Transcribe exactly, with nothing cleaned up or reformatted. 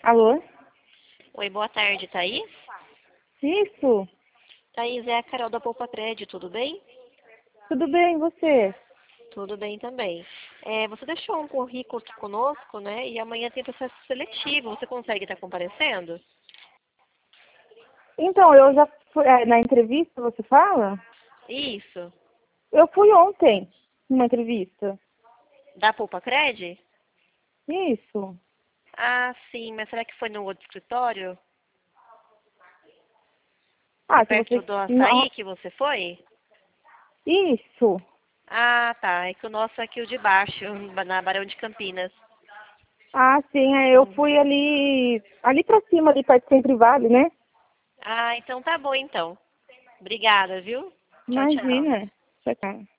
Alô? Oi, boa tarde, Thaís. Isso? Thaís, é a Carol da Poupa Crédito, tudo bem? Tudo bem, e você? Tudo bem também. É, você deixou um currículo aqui conosco, né? E amanhã tem processo seletivo. Você consegue estar comparecendo? Então, eu já fui, é, na entrevista, você fala? Isso. Eu fui ontem numa entrevista. Da Poupa Crédito? Isso. Ah, sim, mas será que foi no outro escritório? Foi Ah, se perto você... do Não, Açaí que você foi? isso. Ah, tá. É que o nosso é aqui o de baixo, na Barão de Campinas. Ah, sim, é, eu fui ali, ali pra cima, ali perto do Sempre Vale, né? Ah, então tá bom então. Obrigada, viu? Tchau, tchau. Imagina. Tchau, tchau.